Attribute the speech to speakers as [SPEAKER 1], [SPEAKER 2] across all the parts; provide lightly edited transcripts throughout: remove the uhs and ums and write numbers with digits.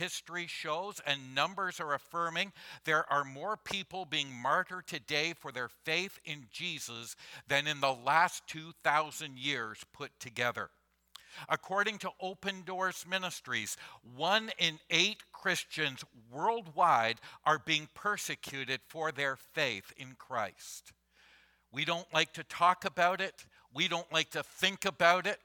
[SPEAKER 1] history shows, and numbers are affirming, there are more people being martyred today for their faith in Jesus than in the last 2,000 years put together. According to Open Doors Ministries, 1 in 8 Christians worldwide are being persecuted for their faith in Christ. We don't like to talk about it. We don't like to think about it.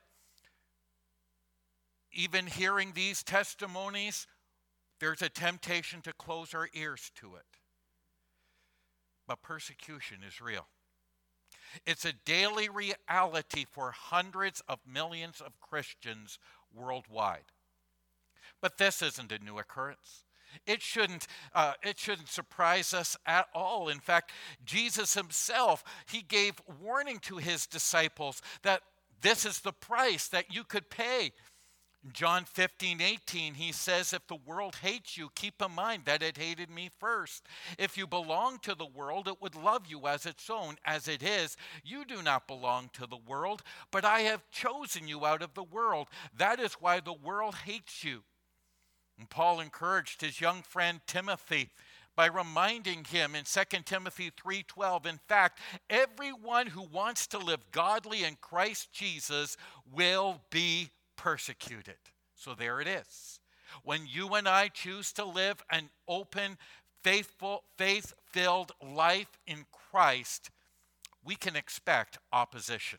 [SPEAKER 1] Even hearing these testimonies, there's a temptation to close our ears to it. But persecution is real. It's a daily reality for hundreds of millions of Christians worldwide. But this isn't a new occurrence. It shouldn't surprise us at all. In fact, Jesus himself, he gave warning to his disciples that this is the price that you could pay. In John 15:18, he says, if the world hates you, keep in mind that it hated me first. If you belong to the world, it would love you as its own. As it is, you do not belong to the world, but I have chosen you out of the world. That is why the world hates you. And Paul encouraged his young friend Timothy by reminding him in 2 Timothy 3:12, in fact, everyone who wants to live godly in Christ Jesus will be persecuted. So there it is. When you and I choose to live an open, faithful, faith-filled life in Christ, we can expect opposition.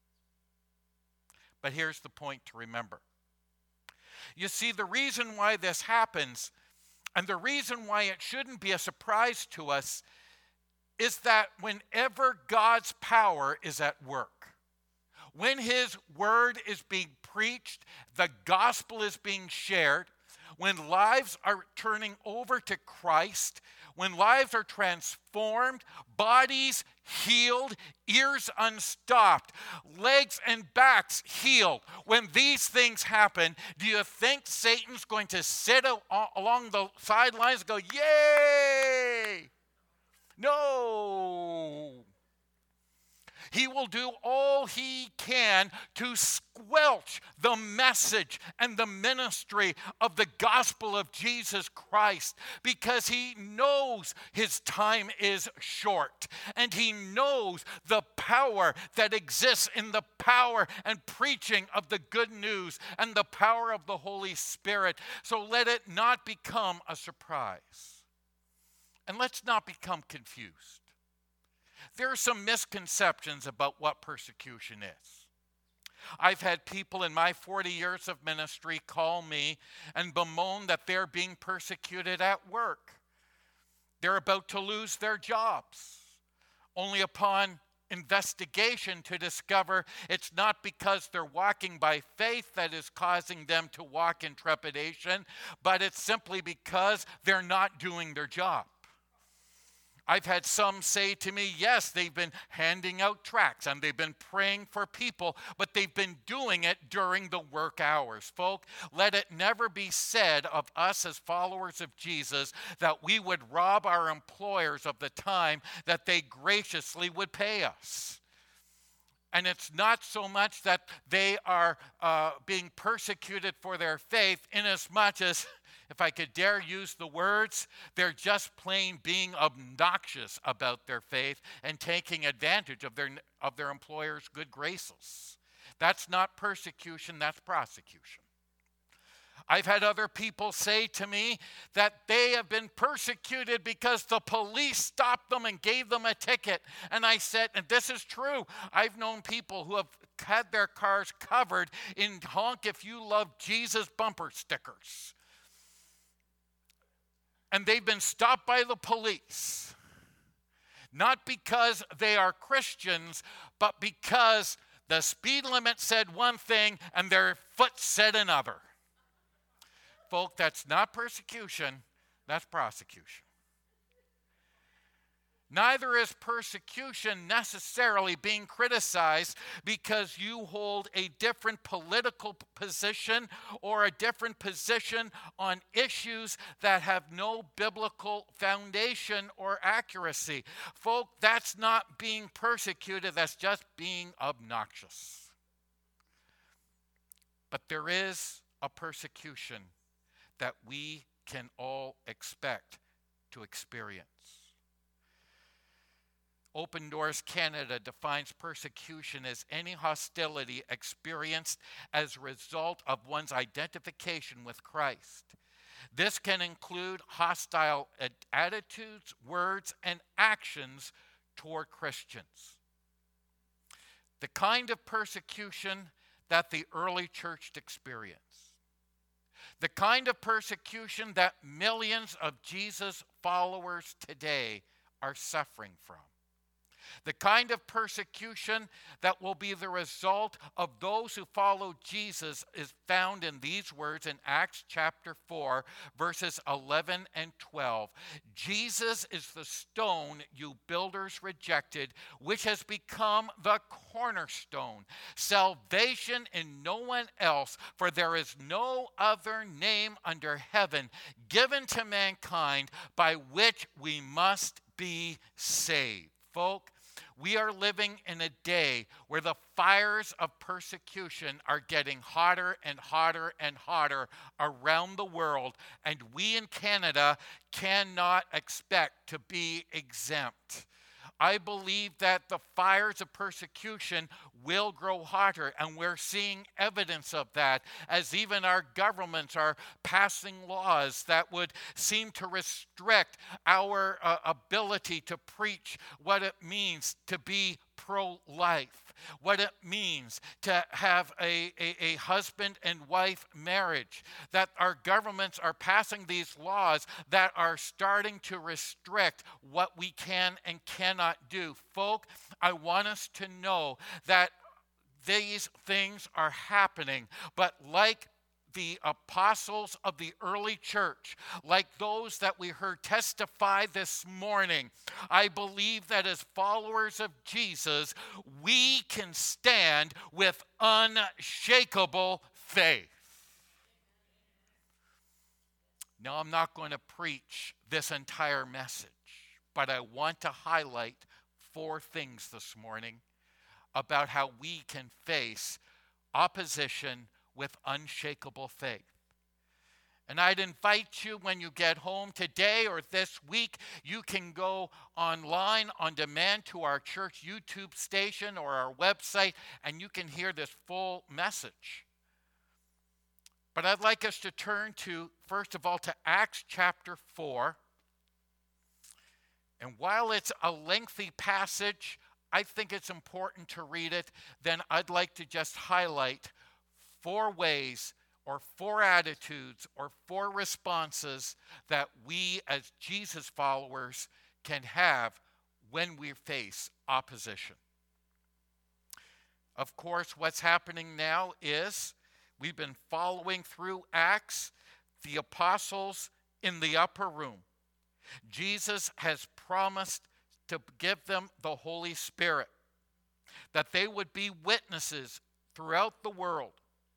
[SPEAKER 1] But here's the point to remember. You see, the reason why this happens, and the reason why it shouldn't be a surprise to us, is that whenever God's power is at work, when his word is being preached, the gospel is being shared, when lives are turning over to Christ, when lives are transformed, bodies healed, ears unstopped, legs and backs healed, when these things happen, do you think Satan's going to sit along the sidelines and go, yay? No. He will do all he can to squelch the message and the ministry of the gospel of Jesus Christ, because he knows his time is short, and he knows the power that exists in the power and preaching of the good news and the power of the Holy Spirit. So let it not become a surprise. And let's not become confused. There are some misconceptions about what persecution is. I've had people in my 40 years of ministry call me and bemoan that they're being persecuted at work. They're about to lose their jobs, only upon investigation to discover it's not because they're walking by faith that is causing them to walk in trepidation, but it's simply because they're not doing their job. I've had some say to me, yes, they've been handing out tracts and they've been praying for people, but they've been doing it during the work hours. Folk, let it never be said of us as followers of Jesus that we would rob our employers of the time that they graciously would pay us. And it's not so much that they are being persecuted for their faith, inasmuch as, if I could dare use the words, they're just plain being obnoxious about their faith and taking advantage of their employer's good graces. That's not persecution, that's prosecution. I've had other people say to me that they have been persecuted because the police stopped them and gave them a ticket. And I said, and this is true, I've known people who have had their cars covered in Honk If You Love Jesus bumper stickers. And they've been stopped by the police, not because they are Christians, but because the speed limit said one thing and their foot said another. Folk, that's not persecution, that's prosecution. Neither is persecution necessarily being criticized because you hold a different political position or a different position on issues that have no biblical foundation or accuracy. Folk, that's not being persecuted, that's just being obnoxious. But there is a persecution that we can all expect to experience. Open Doors Canada defines persecution as any hostility experienced as a result of one's identification with Christ. This can include hostile attitudes, words, and actions toward Christians. The kind of persecution that the early church experienced. The kind of persecution that millions of Jesus followers today are suffering from. The kind of persecution that will be the result of those who follow Jesus is found in these words in Acts chapter 4, verses 11 and 12. Jesus is the stone you builders rejected, which has become the cornerstone. Salvation in no one else, for there is no other name under heaven given to mankind by which we must be saved. Folk, we are living in a day where the fires of persecution are getting hotter and hotter and hotter around the world, and we in Canada cannot expect to be exempt. I believe that the fires of persecution will grow hotter, and we're seeing evidence of that as even our governments are passing laws that would seem to restrict our ability to preach what it means to be pro-life, what it means to have a husband and wife marriage, that our governments are passing these laws that are starting to restrict what we can and cannot do. Folk, I want us to know that these things are happening, but like the apostles of the early church, like those that we heard testify this morning, I believe that as followers of Jesus, we can stand with unshakable faith. Now, I'm not going to preach this entire message, but I want to highlight 4 things this morning about how we can face opposition with unshakable faith. And I'd invite you, when you get home today or this week, you can go online on demand to our church YouTube station or our website, and you can hear this full message. But I'd like us to turn to, first of all, to Acts chapter 4. And while it's a lengthy passage, I think it's important to read it. Then I'd like to just highlight 4 ways or 4 attitudes or 4 responses that we as Jesus followers can have when we face opposition. Of course, what's happening now is we've been following through Acts, the apostles in the upper room. Jesus has promised to give them the Holy Spirit, that they would be witnesses throughout the world.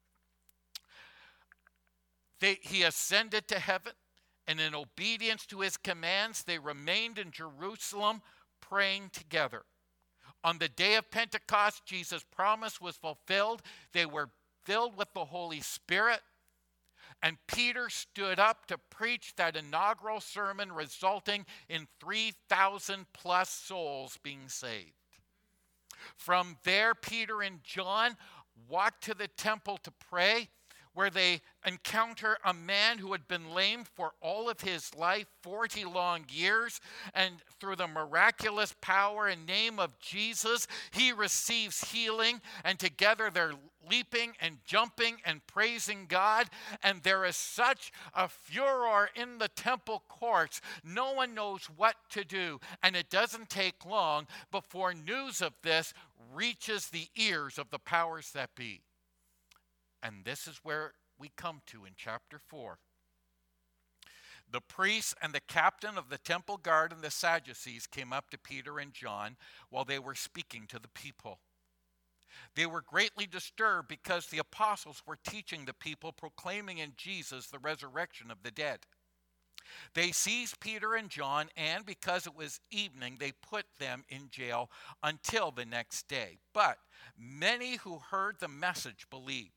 [SPEAKER 1] He ascended to heaven, and in obedience to his commands, they remained in Jerusalem praying together. On the day of Pentecost, Jesus' promise was fulfilled. They were filled with the Holy Spirit, and Peter stood up to preach that inaugural sermon, resulting in 3,000 plus souls being saved. From there, Peter and John walked to the temple to pray, where they encounter a man who had been lame for all of his life, 40 long years, and through the miraculous power and name of Jesus, he receives healing, and together they're leaping and jumping and praising God, and there is such a furor in the temple courts, no one knows what to do, and it doesn't take long before news of this reaches the ears of the powers that be. And this is where we come to in chapter 4. The priests and the captain of the temple guard and the Sadducees came up to Peter and John while they were speaking to the people. They were greatly disturbed because the apostles were teaching the people, proclaiming in Jesus the resurrection of the dead. They seized Peter and John, and because it was evening, they put them in jail until the next day. But many who heard the message believed.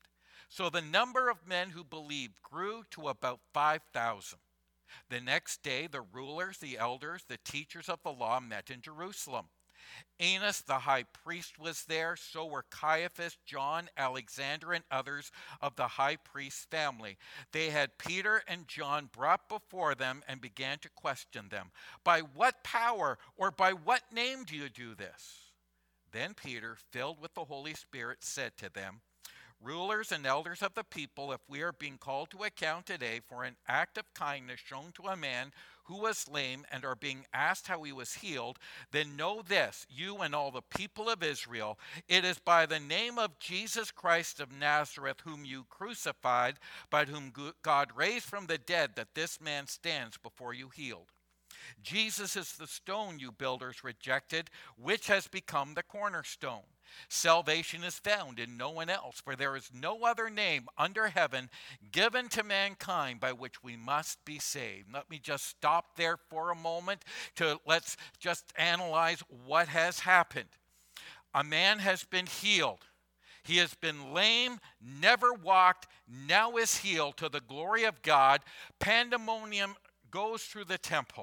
[SPEAKER 1] So the number of men who believed grew to about 5,000. The next day, the rulers, the elders, the teachers of the law met in Jerusalem. Annas the high priest was there, so were Caiaphas, John, Alexander, and others of the high priest's family. They had Peter and John brought before them and began to question them. By what power or by what name do you do this? Then Peter, filled with the Holy Spirit, said to them, Rulers and elders of the people, if we are being called to account today for an act of kindness shown to a man who was lame and are being asked how he was healed, then know this, you and all the people of Israel, it is by the name of Jesus Christ of Nazareth, whom you crucified, but whom God raised from the dead, that this man stands before you healed. Jesus is the stone you builders rejected, which has become the cornerstone. Salvation is found in no one else, for there is no other name under heaven given to mankind by which we must be saved. Let me just stop there for a moment let's just analyze what has happened. A man has been healed. He has been lame, never walked, now is healed to the glory of God. Pandemonium goes through the temple.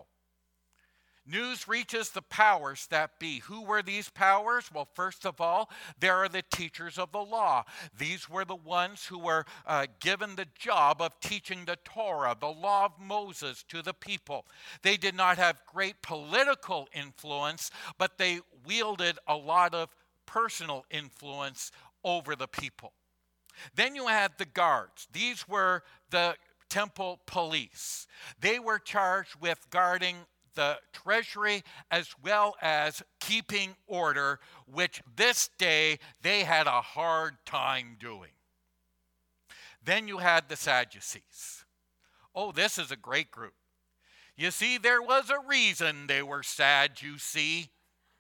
[SPEAKER 1] News reaches the powers that be. Who were these powers? Well, first of all, there are the teachers of the law. These were the ones who were given the job of teaching the Torah, the law of Moses, to the people. They did not have great political influence, but they wielded a lot of personal influence over the people. Then you had the guards. These were the temple police. They were charged with guarding the treasury as well as keeping order, which this day they had a hard time doing. Then you had the Sadducees. Oh, this is a great group. You see, there was a reason they were sad, you see.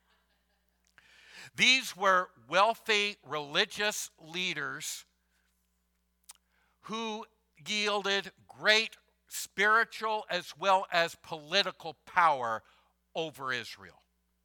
[SPEAKER 1] These were wealthy religious leaders who yielded great spiritual as well as political power over Israel.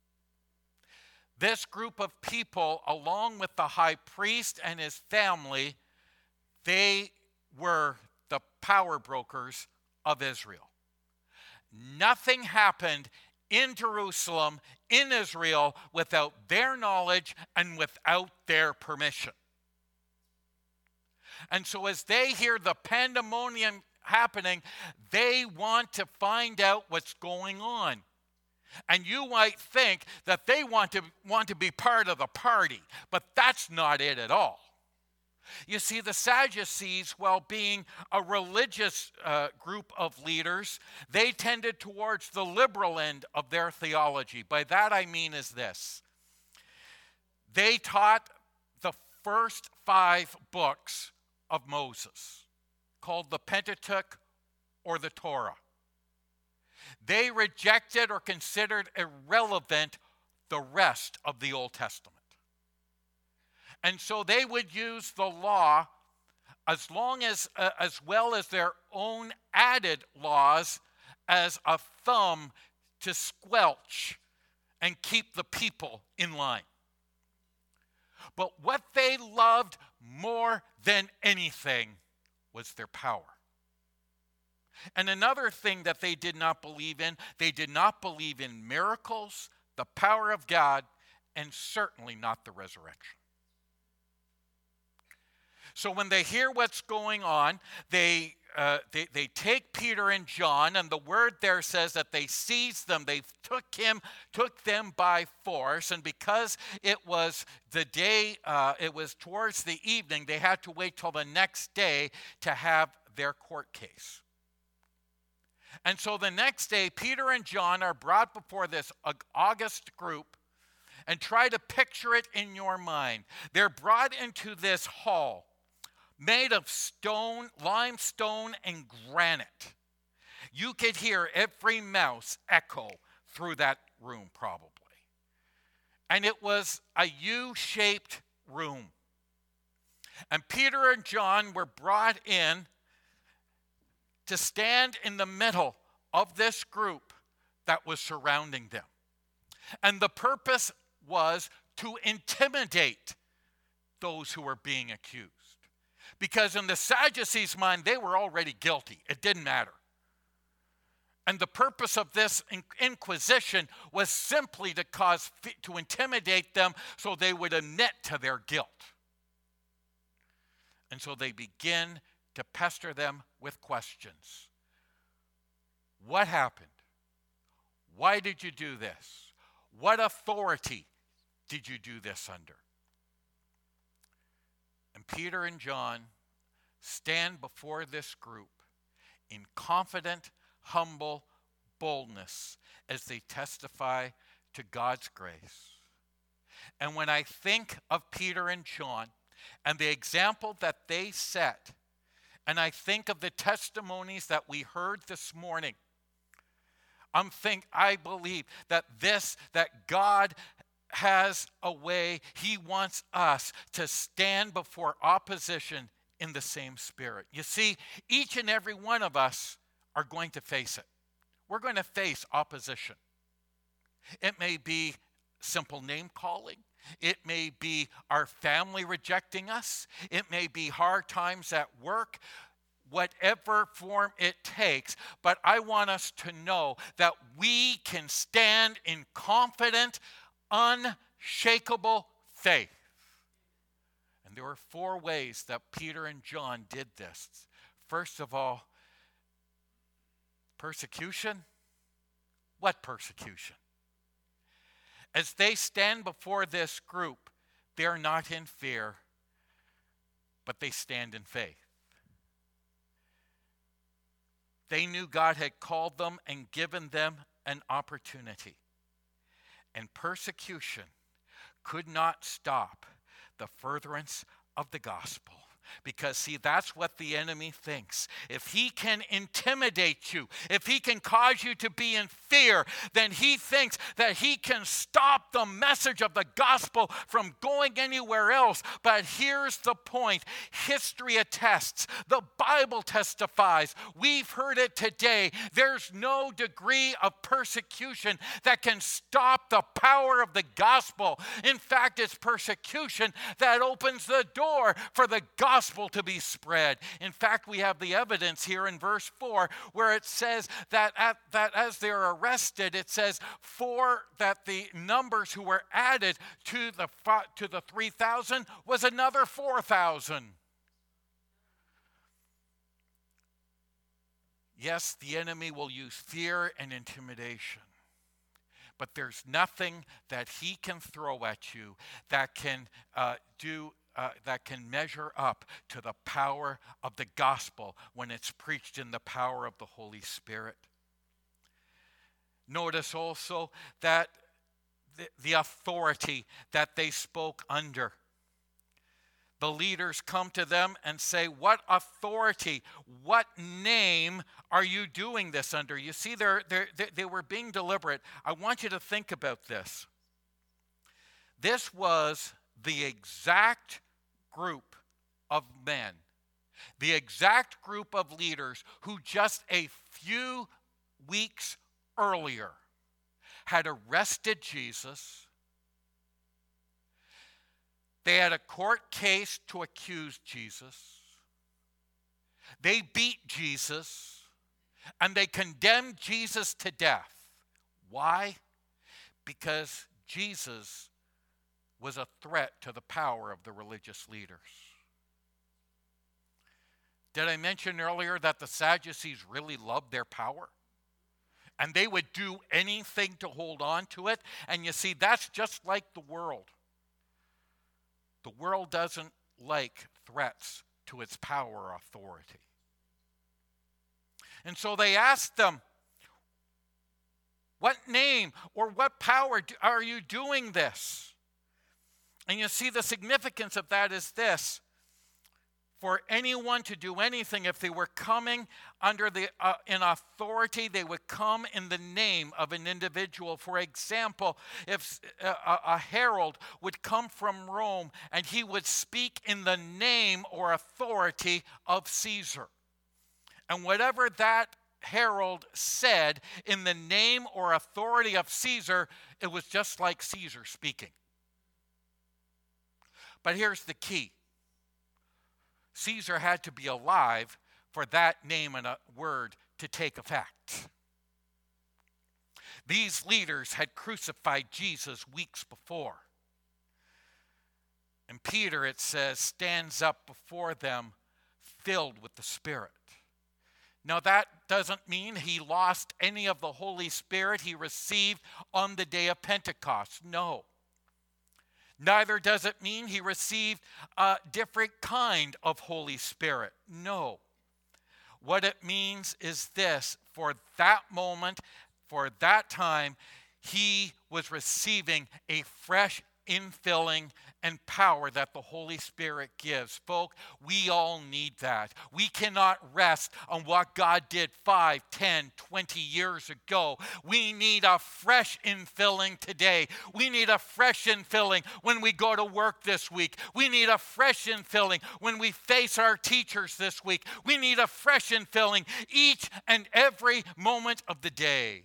[SPEAKER 1] This group of people, along with the high priest and his family, they were the power brokers of Israel. Nothing happened in Jerusalem, in Israel, without their knowledge and without their permission. And so as they hear the pandemonium happening, they want to find out what's going on. And you might think that they want to be part of the party, but that's not it at all. You see, the Sadducees, while being a religious group of leaders, they tended towards the liberal end of their theology. By that I mean is this. They taught the first 5 books of Moses, called the Pentateuch or the Torah. They rejected or considered irrelevant the rest of the Old Testament. And so they would use the law as well as their own added laws as a thumb to squelch and keep the people in line. But what they loved more than anything was their power. And another thing that they did not believe in, they did not believe in miracles, the power of God, and certainly not the resurrection. So when they hear what's going on, they take Peter and John, and the word there says that they seized them. They took them by force, and because it was the day, it was towards the evening, they had to wait till the next day to have their court case. And so the next day, Peter and John are brought before this august group, and try to picture it in your mind. They're brought into this hall made of stone, limestone, and granite. You could hear every mouse echo through that room, probably. And it was a U-shaped room. And Peter and John were brought in to stand in the middle of this group that was surrounding them. And the purpose was to intimidate those who were being accused. Because in the Sadducees' mind, they were already guilty. It didn't matter. And the purpose of this inquisition was simply to intimidate them so they would admit to their guilt. And so they begin to pester them with questions. What happened? Why did you do this? What authority did you do this under? And Peter and John stand before this group in confident, humble boldness as they testify to God's grace. And when I think of Peter and John and the example that they set, and I think of the testimonies that we heard this morning, I believe that God has a way. He wants us to stand before opposition in the same spirit. You see, each and every one of us are going to face it. We're going to face opposition. It may be simple name calling. It may be our family rejecting us. It may be hard times at work. Whatever form it takes, but I want us to know that we can stand in confident, unshakable faith. And there are 4 ways that Peter and John did this. First of all, persecution. What persecution? As they stand before this group, they're not in fear, but they stand in faith. They knew God had called them and given them an opportunity. And persecution could not stop the furtherance of the gospel. Because, see, that's what the enemy thinks. If he can intimidate you, if he can cause you to be in fear, then he thinks that he can stop the message of the gospel from going anywhere else. But here's the point. History attests. The Bible testifies. We've heard it today. There's no degree of persecution that can stop the power of the gospel. In fact, it's persecution that opens the door for the gospel to be spread. In fact, we have the evidence here in verse 4 where it says that as they're arrested, it says that the numbers who were added to the 3,000 was another 4,000. Yes, the enemy will use fear and intimidation. But there's nothing that he can throw at you that can that can measure up to the power of the gospel when it's preached in the power of the Holy Spirit. Notice also that the authority that they spoke under. The leaders come to them and say, what authority, what name are you doing this under? You see, they were being deliberate. I want you to think about this. This was the exact group of men, the exact group of leaders who just a few weeks earlier had arrested Jesus. They had a court case to accuse Jesus. They beat Jesus, and they condemned Jesus to death. Why? Because Jesus was a threat to the power of the religious leaders. Did I mention earlier that the Sadducees really loved their power? And they would do anything to hold on to it. And you see, that's just like the world. The world doesn't like threats to its power or authority. And so they asked them, what name or what power are you doing this? And you see, the significance of that is this. For anyone to do anything, if they were coming under in authority, they would come in the name of an individual. For example, if a herald would come from Rome and he would speak in the name or authority of Caesar. And whatever that herald said in the name or authority of Caesar, it was just like Caesar speaking. But here's the key. Caesar had to be alive for that name and a word to take effect. These leaders had crucified Jesus weeks before. And Peter, it says, stands up before them filled with the Spirit. Now, that doesn't mean he lost any of the Holy Spirit he received on the day of Pentecost. No. Neither does it mean he received a different kind of Holy Spirit. No. What it means is this: for that moment, for that time, he was receiving a fresh infilling and power that the Holy Spirit gives. Folk, we all need that. We cannot rest on what God did 5, 10, 20 years ago. We need a fresh infilling today. We need a fresh infilling when we go to work this week. We need a fresh infilling when we face our teachers this week. We need a fresh infilling each and every moment of the day.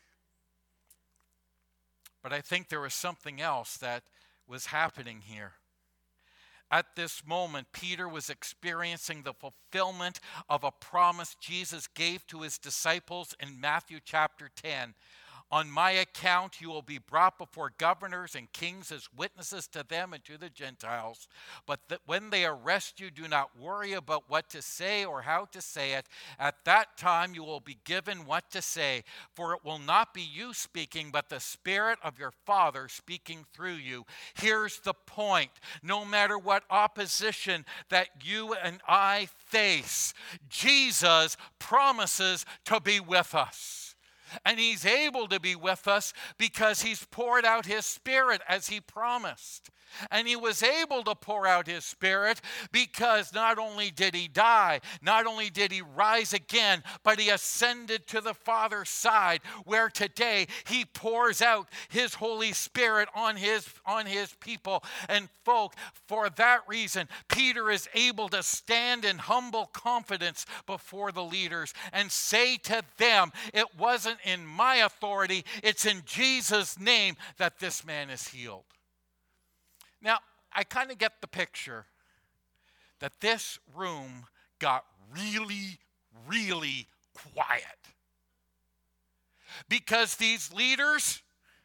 [SPEAKER 1] But I think there was something else that was happening here. At this moment, Peter was experiencing the fulfillment of a promise Jesus gave to his disciples in Matthew chapter 10. On my account, you will be brought before governors and kings as witnesses to them and to the Gentiles. But when they arrest you, do not worry about what to say or how to say it. At that time, you will be given what to say, for it will not be you speaking, but the Spirit of your Father speaking through you. Here's the point. No matter what opposition that you and I face, Jesus promises to be with us. And he's able to be with us because he's poured out his Spirit as he promised. And he was able to pour out his Spirit because not only did he die, not only did he rise again, but he ascended to the Father's side, where today he pours out his Holy Spirit on his people. And folk, for that reason, Peter is able to stand in humble confidence before the leaders and say to them, it wasn't in my authority, it's in Jesus' name that this man is healed. Now, I kind of get the picture that this room got really, really quiet. Because these leaders,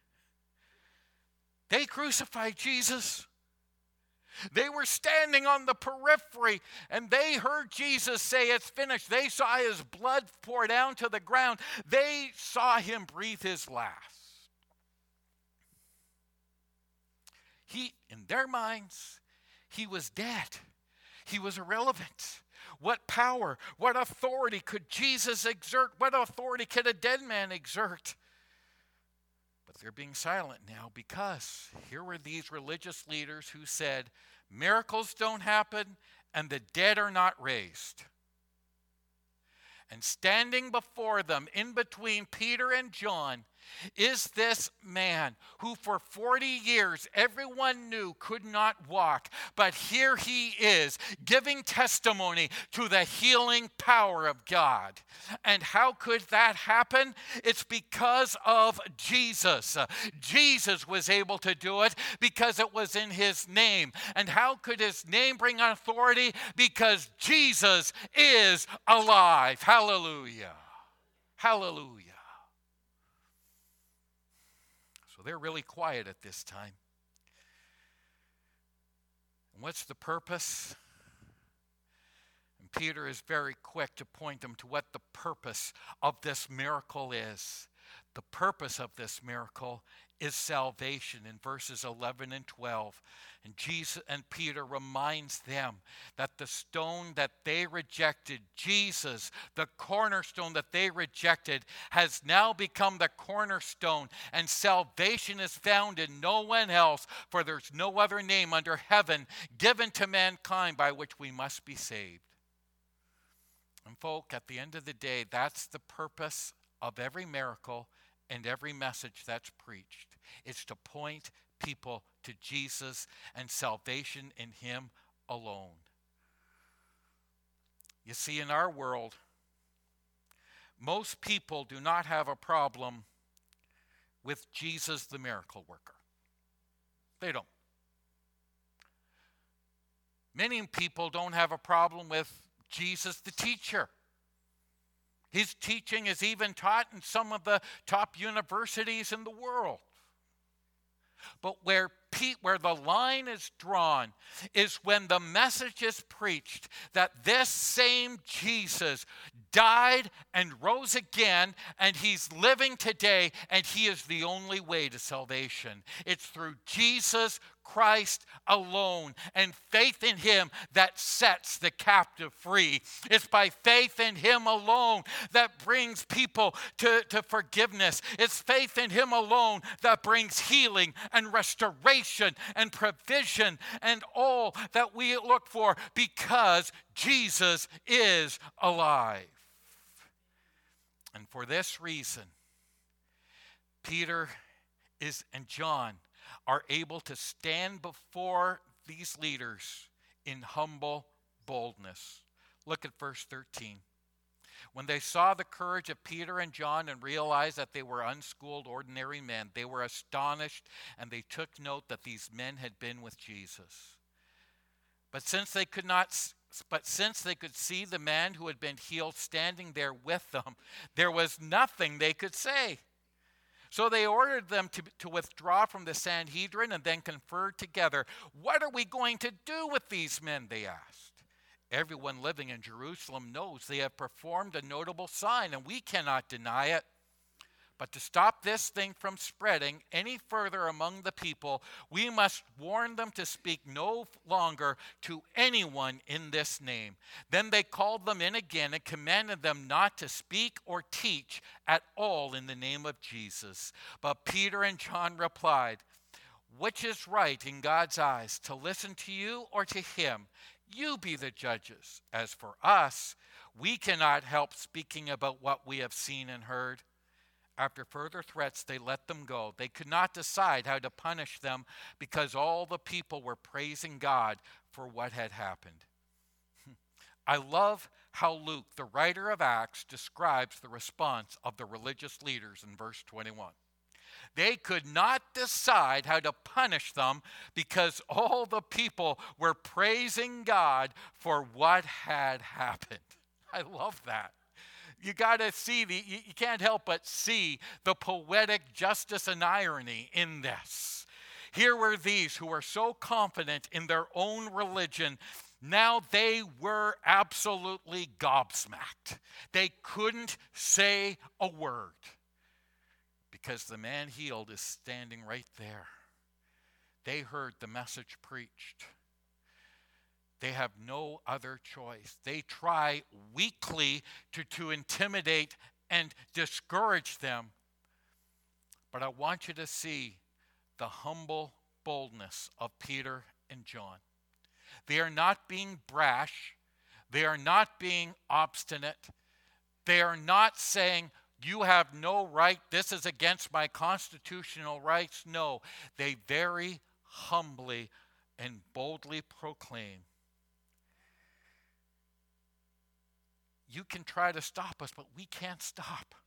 [SPEAKER 1] they crucified Jesus. They were standing on the periphery and they heard Jesus say it's finished. They saw his blood pour down to the ground. They saw him breathe his last. In their minds, he was dead. He was irrelevant. What power, what authority could Jesus exert? What authority could a dead man exert? But they're being silent now because here were these religious leaders who said, miracles don't happen and the dead are not raised. And standing before them, in between Peter and John, is this man who for 40 years everyone knew could not walk, but here he is giving testimony to the healing power of God. And how could that happen? It's because of Jesus. Jesus was able to do it because it was in his name. And how could his name bring authority? Because Jesus is alive. Hallelujah. Hallelujah. They're really quiet at this time. And what's the purpose? And Peter is very quick to point them to what the purpose of this miracle is. The purpose of this miracle is salvation in verses 11 and 12. And Jesus and Peter reminds them that the stone that they rejected, Jesus, the cornerstone that they rejected, has now become the cornerstone. And salvation is found in no one else, for there's no other name under heaven given to mankind by which we must be saved. And folk, at the end of the day, that's the purpose of every miracle and every message that's preached. It's to point people to Jesus and salvation in him alone. You see, in our world, most people do not have a problem with Jesus the miracle worker. They don't. Many people don't have a problem with Jesus the teacher. His teaching is even taught in some of the top universities in the world. But where the line is drawn is when the message is preached that this same Jesus died and rose again, and he's living today, and he is the only way to salvation. It's through Jesus Christ alone and faith in him that sets the captive free. It's by faith in him alone that brings people to forgiveness. It's faith in him alone that brings healing and restoration and provision and all that we look for, because Jesus is alive. And for this reason, Peter and John are able to stand before these leaders in humble boldness. Look at verse 13. When they saw the courage of Peter and John and realized that they were unschooled, ordinary men, they were astonished, and they took note that these men had been with Jesus. But since they could see the man who had been healed standing there with them, there was nothing they could say. So they ordered them to withdraw from the Sanhedrin and then conferred together. What are we going to do with these men, they asked. Everyone living in Jerusalem knows they have performed a notable sign, and we cannot deny it. But to stop this thing from spreading any further among the people, we must warn them to speak no longer to anyone in this name. Then they called them in again and commanded them not to speak or teach at all in the name of Jesus. But Peter and John replied, "Which is right in God's eyes, to listen to you or to him? You be the judges. As for us, we cannot help speaking about what we have seen and heard." After further threats, they let them go. They could not decide how to punish them because all the people were praising God for what had happened. I love how Luke, the writer of Acts, describes the response of the religious leaders in verse 21. They could not decide how to punish them because all the people were praising God for what had happened. I love that. You got to see, you can't help but see the poetic justice and irony in this. Here were these who were so confident in their own religion. Now they were absolutely gobsmacked. They couldn't say a word because the man healed is standing right there. They heard the message preached. They have no other choice. They try weakly to intimidate and discourage them. But I want you to see the humble boldness of Peter and John. They are not being brash. They are not being obstinate. They are not saying, "You have no right, this is against my constitutional rights." No, they very humbly and boldly proclaim, "You can try to stop us, but we can't stop."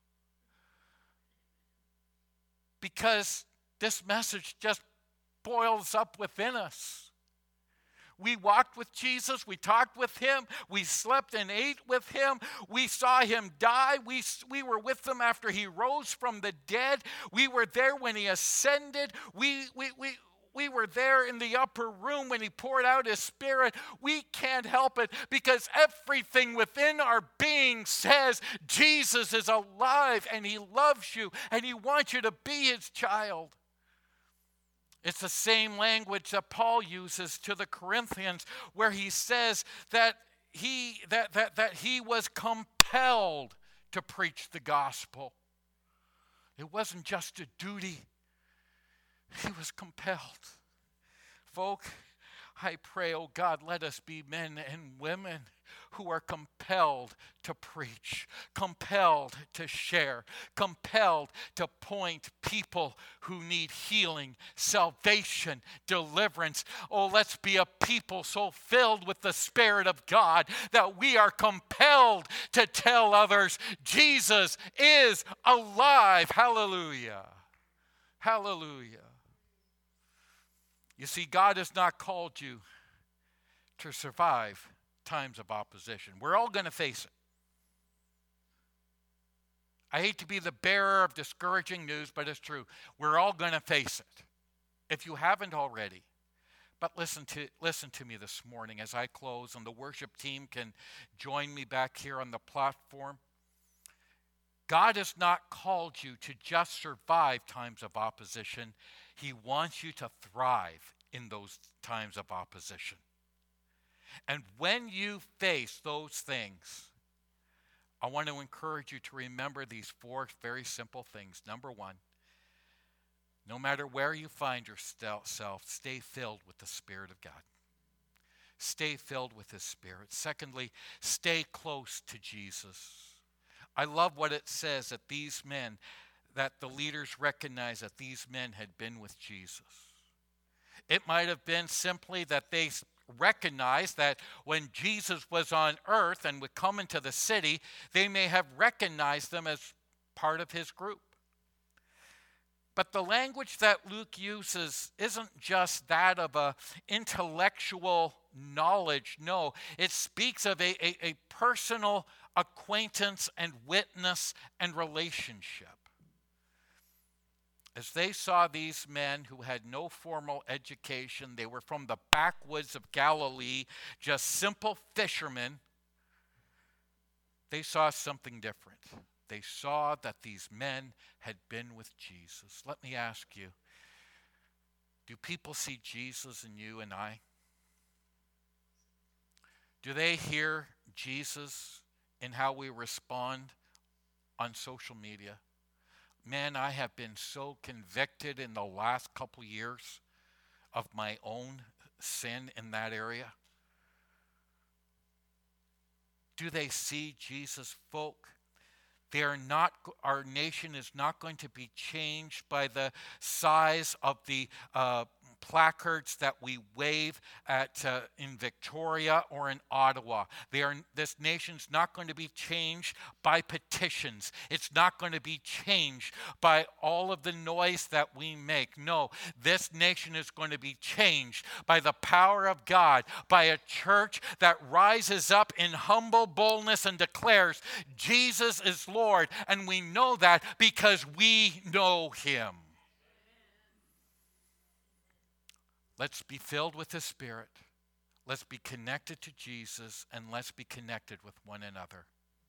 [SPEAKER 1] Because this message just boils up within us. We walked with Jesus. We talked with him. We slept and ate with him. We saw him die. We were with him after he rose from the dead. We were there when he ascended. We were there in the upper room when he poured out his Spirit. We can't help it because everything within our being says Jesus is alive and he loves you and he wants you to be his child. It's the same language that Paul uses to the Corinthians where he says that he was compelled to preach the gospel. It wasn't just a duty. He was compelled. Folk, I pray, oh God, let us be men and women who are compelled to preach, compelled to share, compelled to point people who need healing, salvation, deliverance. Oh, let's be a people so filled with the Spirit of God that we are compelled to tell others Jesus is alive. Hallelujah. Hallelujah. You see, God has not called you to survive times of opposition. We're all going to face it. I hate to be the bearer of discouraging news, but it's true. We're all going to face it, if you haven't already. But listen to me this morning as I close, and the worship team can join me back here on the platform. God has not called you to just survive times of opposition. He wants you to thrive in those times of opposition. And when you face those things, I want to encourage you to remember these 4 very simple things. Number 1, no matter where you find yourself, stay filled with the Spirit of God. Stay filled with His Spirit. Secondly, stay close to Jesus. I love what it says that these men, that the leaders recognized that these men had been with Jesus. It might have been simply that they recognized that when Jesus was on earth and would come into the city, they may have recognized them as part of his group. But the language that Luke uses isn't just that of an intellectual knowledge. No, it speaks of a personal acquaintance and witness and relationship. As they saw these men who had no formal education, they were from the backwoods of Galilee, just simple fishermen, they saw something different. They saw that these men had been with Jesus. Let me ask you, do people see Jesus in you and I? Do they hear Jesus in how we respond on social media? Man, I have been so convicted in the last couple years of my own sin in that area. Do they see Jesus, folk? Our nation is not going to be changed by the size of the placards that we wave at in Victoria or in Ottawa. This nation's not going to be changed by petitions. It's not going to be changed by all of the noise that we make. No, this nation is going to be changed by the power of God, by a church that rises up in humble boldness and declares Jesus is Lord. And we know that because we know Him. Let's be filled with the Spirit. Let's be connected to Jesus, and let's be connected with one another.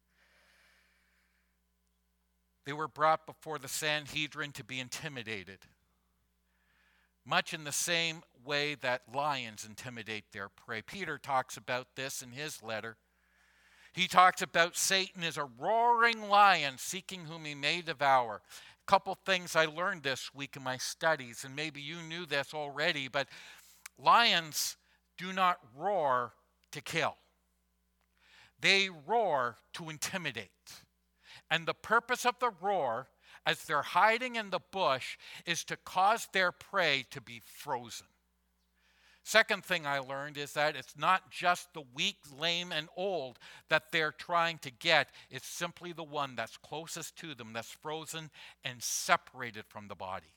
[SPEAKER 1] They were brought before the Sanhedrin to be intimidated, much in the same way that lions intimidate their prey. Peter talks about this in his letter. He talks about Satan as a roaring lion seeking whom he may devour. Couple things I learned this week in my studies, and maybe you knew this already, but lions do not roar to kill. They roar to intimidate. And the purpose of the roar, as they're hiding in the bush, is to cause their prey to be frozen. Second thing I learned is that it's not just the weak, lame, and old that they're trying to get. It's simply the one that's closest to them, that's frozen and separated from the body.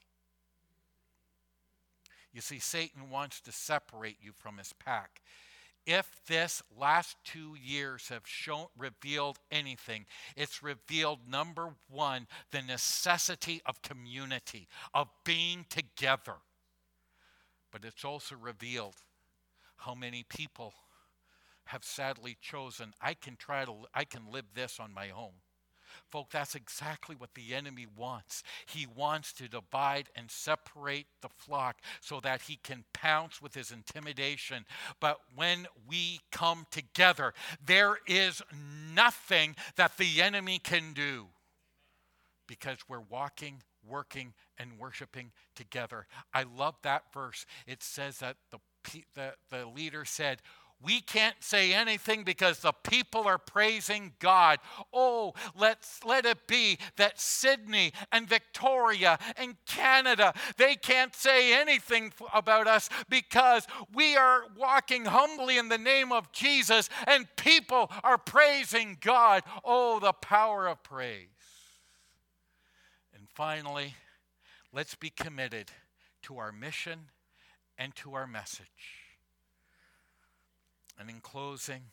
[SPEAKER 1] You see, Satan wants to separate you from his pack. If this last 2 years have revealed anything, it's revealed, number one, the necessity of community, of being together. But it's also revealed how many people have sadly chosen, I can live this on my own. Folks, that's exactly what the enemy wants. He wants to divide and separate the flock so that he can pounce with his intimidation. But when we come together, there is nothing that the enemy can do, because we're walking, working, and worshiping together. I love that verse. It says that the leader said, we can't say anything because the people are praising God. Oh, let it be that Sydney and Victoria and Canada, they can't say anything about us because we are walking humbly in the name of Jesus and people are praising God. Oh, the power of praise. And finally, let's be committed to our mission and to our message. And in closing,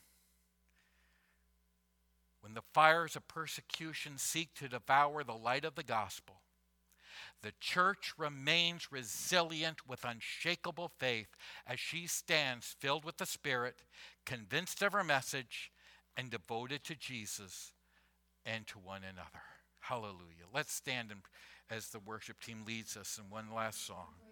[SPEAKER 1] when the fires of persecution seek to devour the light of the gospel, the church remains resilient with unshakable faith as she stands filled with the Spirit, convinced of her message, and devoted to Jesus and to one another. Hallelujah. Let's stand as the worship team leads us in one last song.